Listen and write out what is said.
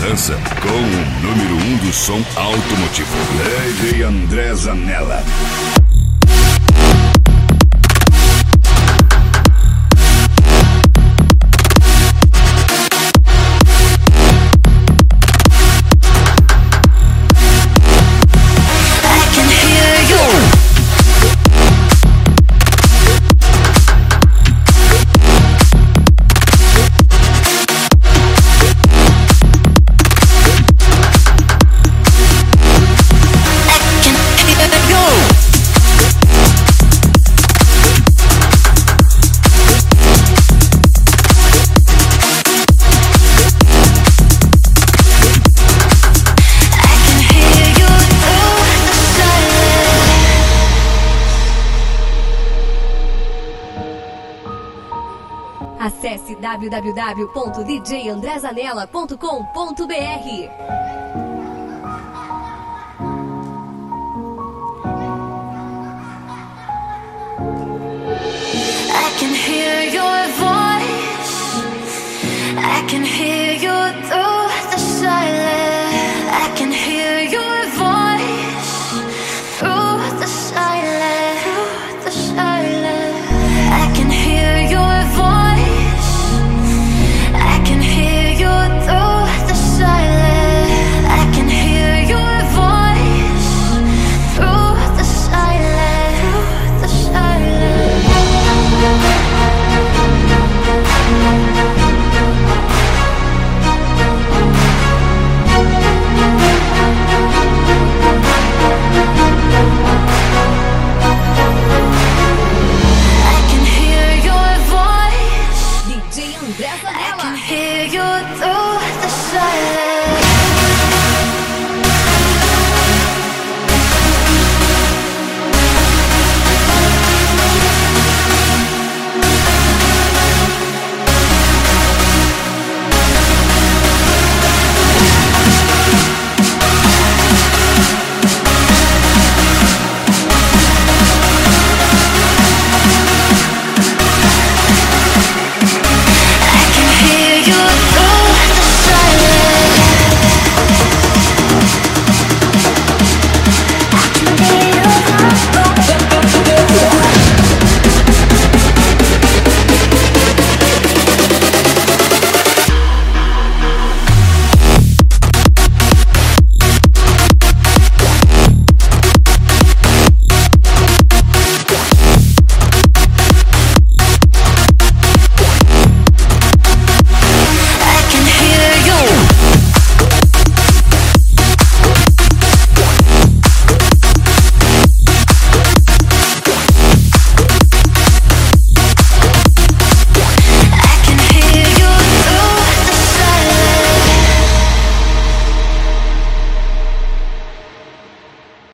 dança com o número 1 do som automotivo, DJ André Zanella. Acesse www.djandrezanella.com.br. I can hear your voice. I can hear you through the silence. I can hear your voice through the silence. Through the silence. I can hear your voice. I can hear you through the silence. I can hear your voice through the silence. Through the silence. I can hear your voice. DJ André I can Zanella. hear you through the silence. I can hear you through the silence. I can hear